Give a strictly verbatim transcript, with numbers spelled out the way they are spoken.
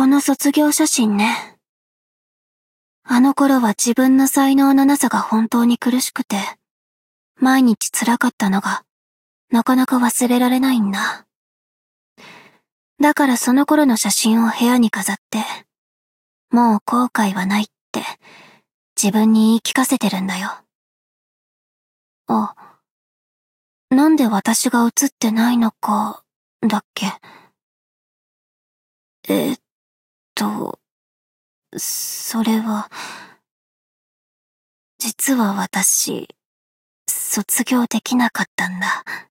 この卒業写真ね。あの頃は自分の才能のなさが本当に苦しくて、毎日辛かったのが、なかなか忘れられないんだ。だからその頃の写真を部屋に飾って、もう後悔はないって自分に言い聞かせてるんだよ。あ、なんで私が写ってないのか、だっけ。えーっと、それは、実は私、卒業できなかったんだ。